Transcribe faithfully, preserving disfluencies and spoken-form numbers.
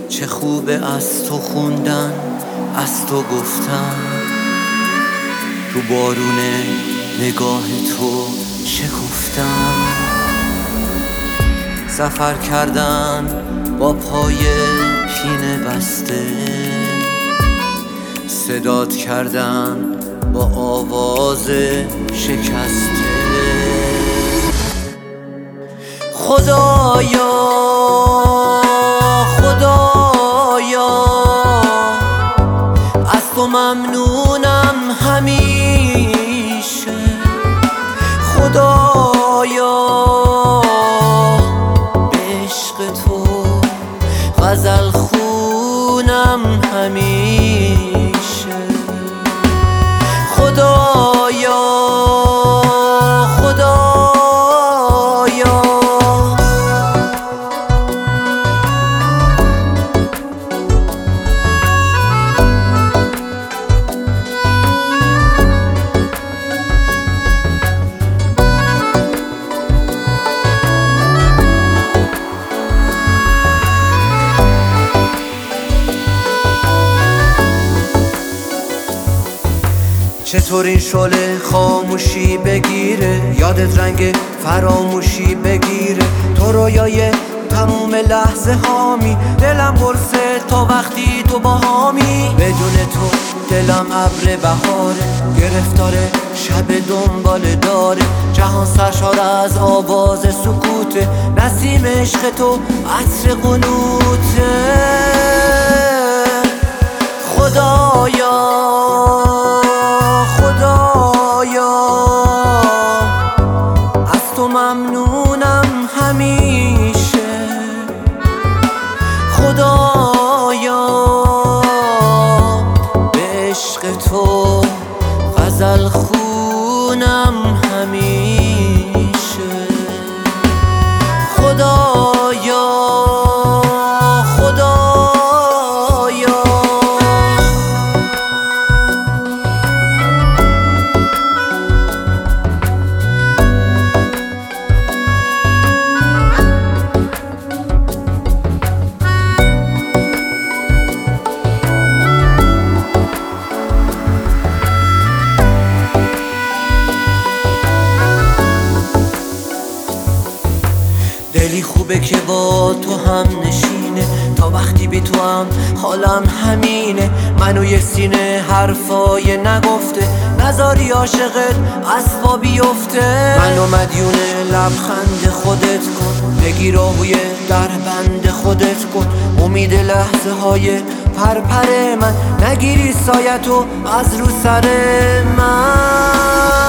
چه خوبه از تو خوندن، از تو گفتن، تو بارون نگاه تو شکفتن. سفر کردن با پای پینه بسته، صدات کردن با آواز شکسته. خدایا خدایا از تو ممنونم همیشه. خدایا به عشق تو غزل خونم همیشه. خدایا خدایا چطور این شعله خاموشی بگیره، یادت رنگ فراموشی بگیره. تو رویای تموم لحظه هامی، دلم قرصه تا وقتی تو باهامی. بدون تو دلم ابر بهاره، گرفتاره شب دنبال داره. جهان سرشار از آواز سکوته، نسیم عشق تو عطر قنوته. خدایا از تو ممنونم همیشه. خدایا به عشق تو غزل خونم همیشه. خدایا خدایا دلی خوبه که با تو هم نشینه، تا وقتی بی تو هم حالم همینه. منو یه سینه حرفای نگفته، نذاری عاشقت از پا بیفته. منو مدیون لبخند خودت کن، بگیر آهوی در بند خودت کن. امید لحظه های پرپر من، نگیری سایتو از رو سر من.